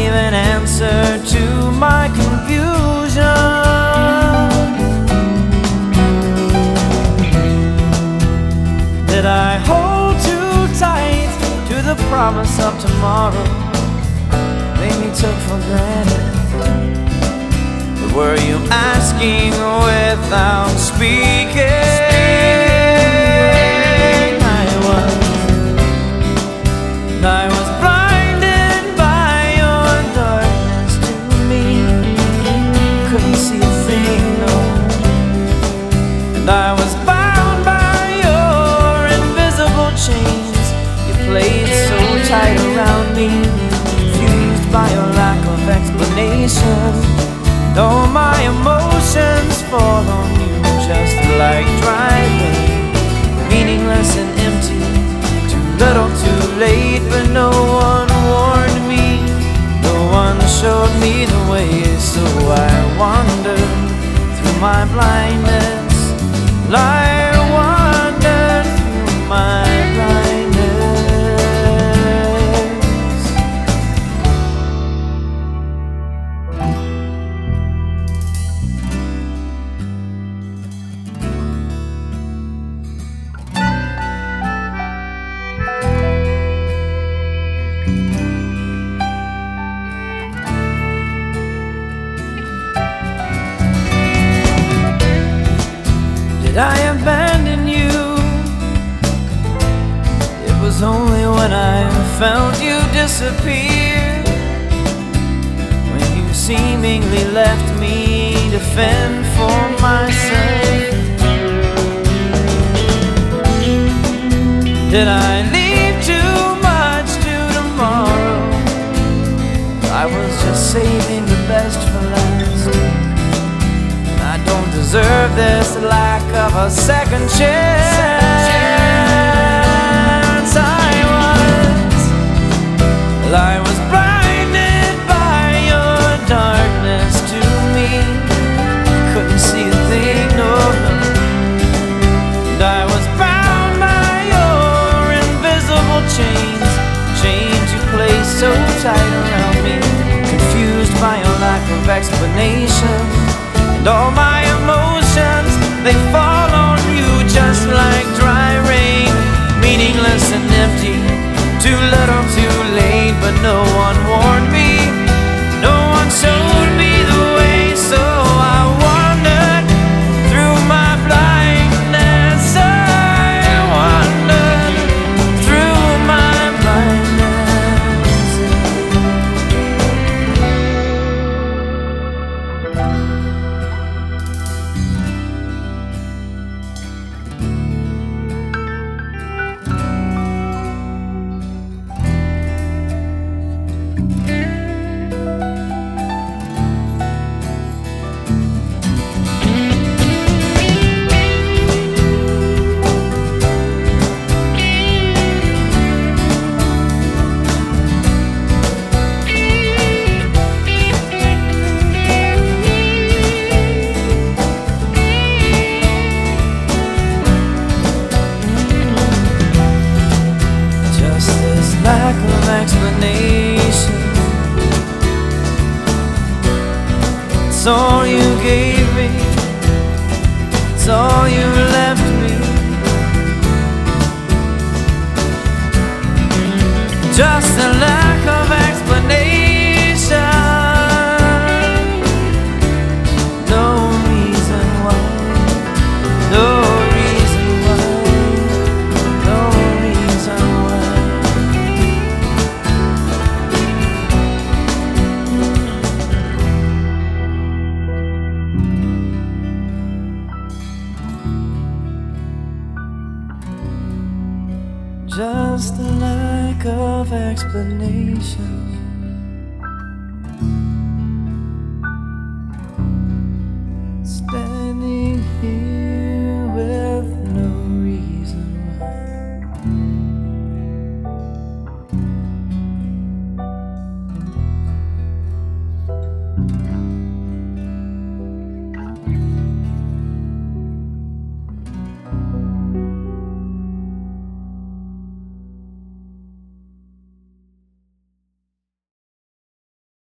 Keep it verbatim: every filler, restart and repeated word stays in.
gave an answer to my confusion. Did I hold too tight to the promise of tomorrow maybe took for granted? But were you asking without speaking? I was, I was blinded by your darkness to me. Couldn't see a thing, no. And I was bound by your invisible chains. You played so tight around me, confused by your lack of explanation. And all my emotions fall on you just like dry rain, meaningless and empty, too little too late. But no one warned me, no one showed me the way. So I wandered through my blindness, I wandered through my blindness. Did I abandon you? It was only when I felt you disappear, when you seemingly left me to fend for myself. Did I leave too much to tomorrow? I was just saving the best for last. I don't deserve this lack of a second chance. I was, well, I was blinded by your darkness to me. Couldn't see a thing, no, no. And I was bound by your invisible chains, chains you placed so tight around me, confused by your lack of explanation. And all my emotions, they fall on you just like dry rain, meaningless and empty, too little too late. But no one warned me, no one showed me the way. So I wandered through my blindness, I wandered through my blindness. Lack of explanation, it's all you gave me, it's all you left me. Just a lack of explanation, no reason why, no reason why, no reason why. Just a lack of explanation.